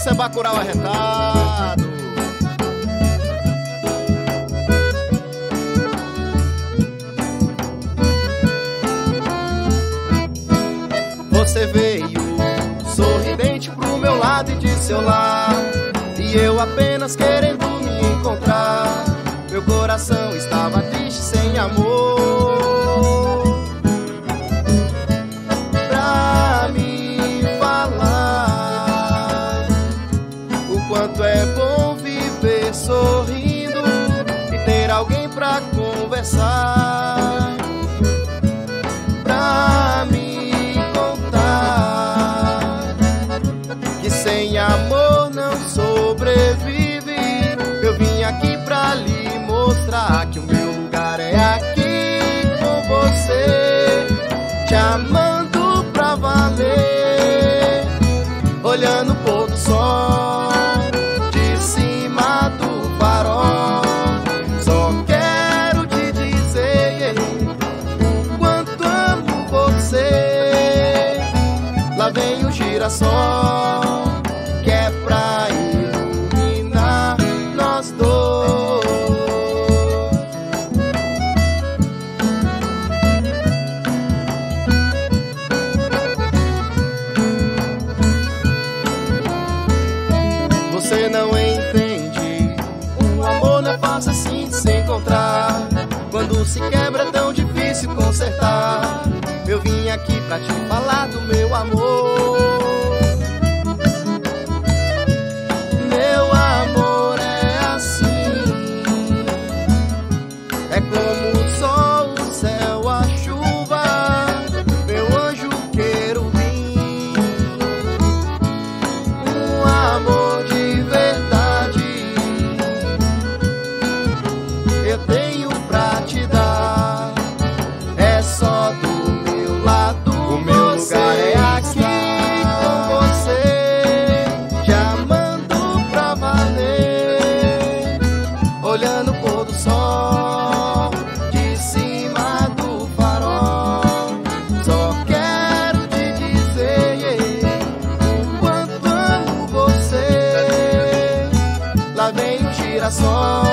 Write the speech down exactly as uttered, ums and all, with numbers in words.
Esse é Bacurau Arretado. Você veio sorridente pro meu lado e disse olá, e eu apenas querendo me encontrar. Meu coração estava triste, sem amor pra me falar o quanto é bom viver sorrindo e ter alguém pra conversar, pra me contar que sem amor não sobrevive. Eu vim aqui pra lhe mostrar que o meu lugar é aqui com você, te amando pra valer, olhando o pôr do sol de cima do farol. Só quero te dizer o quanto amo você. Lá vem o girassol que é pra iluminar nós dois. Você não entende, o amor não é fácil assim de se encontrar. Quando se quebra é tão difícil consertar. Eu vim aqui pra te falar do meu amor. Meu amor é assim, é como o sol, o céu, a chuva, meu anjo querubim. Um amor de verdade eu tenho pra te dar. É só do meu lado, o meu lugar é aqui com você, te amando pra valer, olhando o pôr do sol de cima do farol. Só quero te dizer o quanto amo você. Lá vem o girassol